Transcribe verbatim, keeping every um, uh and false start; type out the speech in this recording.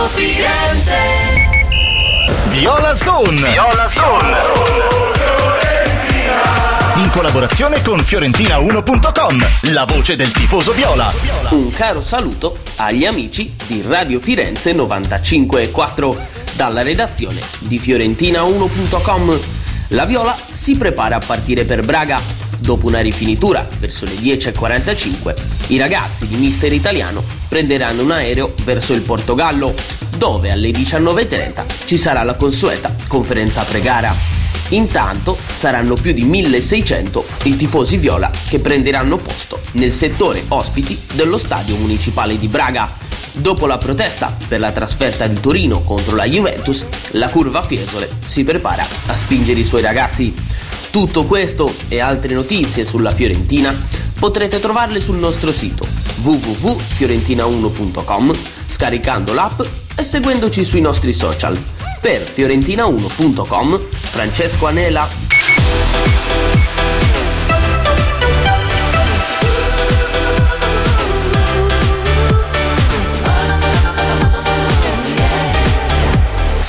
Firenze. Viola Zone. Viola Zone. In collaborazione con Fiorentina uno punto com, la voce del tifoso viola. Un caro saluto agli amici di Radio Firenze novantacinque e quattro dalla redazione di Fiorentina uno punto com. La Viola si prepara a partire per Braga. Dopo una rifinitura verso le dieci e quarantacinque, i ragazzi di Mister Italiano prenderanno un aereo verso il Portogallo, dove alle diciannove e trenta ci sarà la consueta conferenza pre-gara. Intanto saranno più di milleseicento i tifosi viola che prenderanno posto nel settore ospiti dello stadio municipale di Braga. Dopo la protesta per la trasferta di Torino contro la Juventus, la curva Fiesole si prepara a spingere i suoi ragazzi. Tutto questo e altre notizie sulla Fiorentina potrete trovarle sul nostro sito w w w punto fiorentina uno punto com, scaricando l'app e seguendoci sui nostri social. Per fiorentina uno punto com, Francesco Anela.